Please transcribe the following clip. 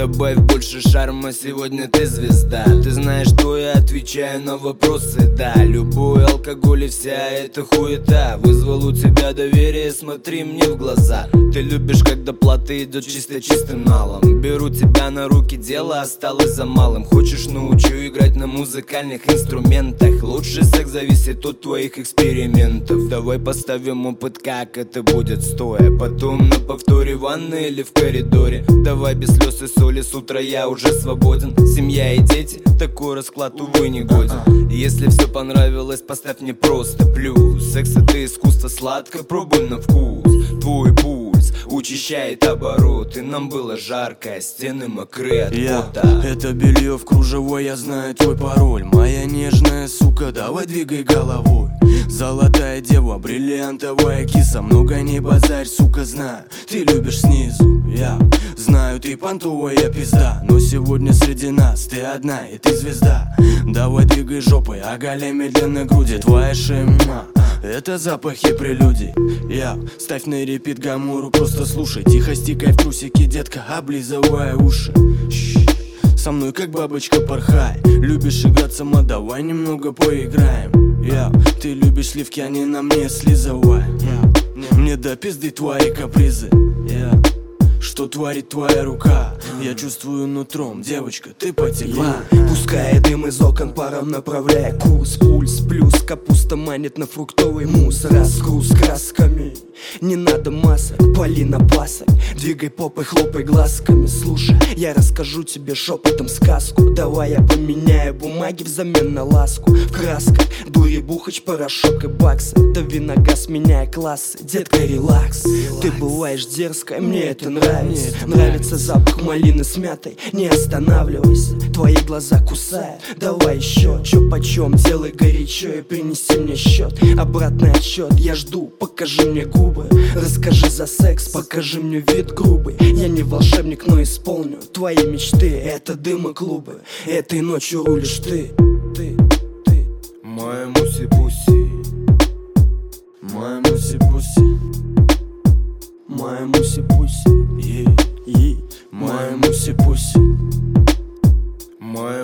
Добавь больше шарма, сегодня ты звезда. Ты знаешь, что я отвечаю на вопросы, да. Любой алкоголь и вся эта хуета вызвал у тебя доверие, смотри мне в глаза. Ты любишь, когда плата идет чистым налом. Беру тебя на руки, дело осталось за малым. Хочешь, научу играть на музыкальных инструментах. Лучший секс зависит от твоих экспериментов. Давай поставим опыт, как это будет стоя. Потом на повторе в ванной или в коридоре. Давай без слез и соли, с утра я уже свободен. Семья и дети, такой расклад, увы, не годен. Если все понравилось, поставь мне просто плюс. Секс это искусство, сладко, пробуй на вкус. Твой пульс учащает обороты. Нам было жарко, стены мокрые от пота. Это белье в кружевой, я знаю твой пароль. Моя нежная сука, давай двигай головой. Золотая дева, бриллиантовая киса. Много не базарь, сука, знаю, ты любишь снизу. Я знаю, ты понтовая пизда, но сегодня среди нас ты одна и ты звезда. Давай двигай жопой, оголяй медленно груди. Твоя шема — это запахи прелюдий. Я ставь на репит гамуру, просто слушай. Тихо стикай в трусики, детка, облизывая уши. Со мной как бабочка порхай. Любишь играть сама, давай немного поиграем. Ты любишь сливки, они на мне слизывай. Мне до пизды твои капризы. Что творит твоя рука? Я чувствую нутром, девочка, ты потекла. Пускай дым из окон паром направляя курс. Пульс плюс, капуста манит на фруктовый мусс. Разгруз красками, не надо масок, пали на пасок. Двигай попой, хлопай глазками. Слушай, я расскажу тебе шепотом сказку. Давай я поменяю бумаги взамен на ласку. В красках дури, бухач, порошок и баксы. Дави на газ, меняя классы. Детка, релакс. Ты бываешь дерзкая, мне это нравится. Нравится запах малины с мятой. Не останавливайся, твои глаза кусают. Давай еще, чё почем, делай горячо и принеси мне счет. Обратный отсчет, я жду, покажи мне губы. Расскажи за секс, покажи мне вид грубый. Я не волшебник, но исполню твои мечты. Это дым и клубы, этой ночью рулишь ты. Моя муси-пуси, Моя муси-пуси, Моя муси-пуси, моя муси-пуси. моя